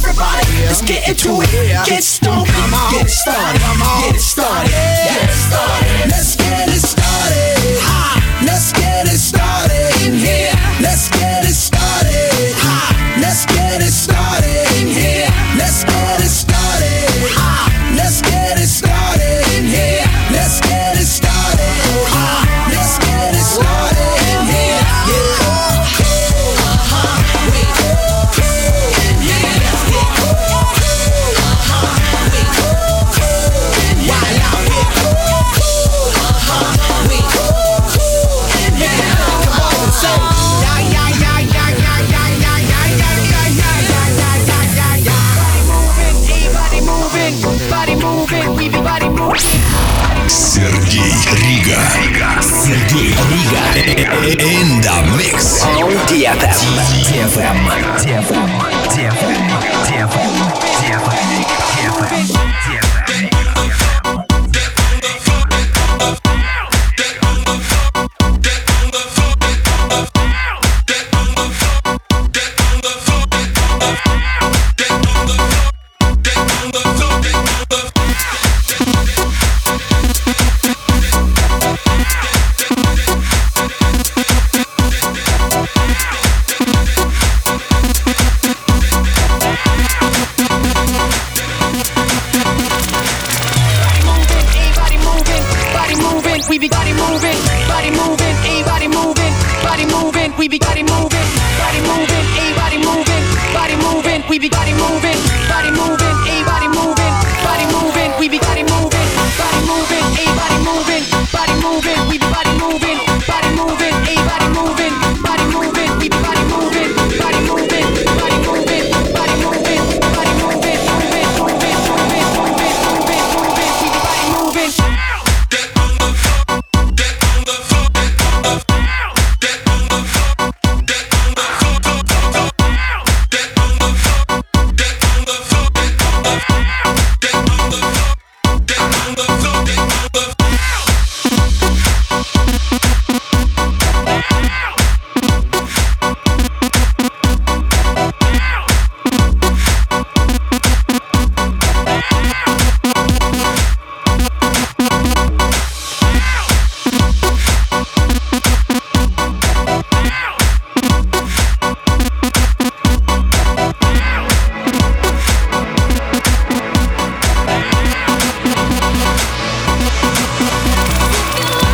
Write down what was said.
everybody, let's get into it. Get stoned, get it started, get it started, get it started. Let's get it started. Let's get it started in here. Let's get it started. Let's get it started in here. Let's get it started. Let's get it started in here. Let's get it started. Let's get it started in here. Сергей Рига. Сергей Рига. In the mix. On DFM.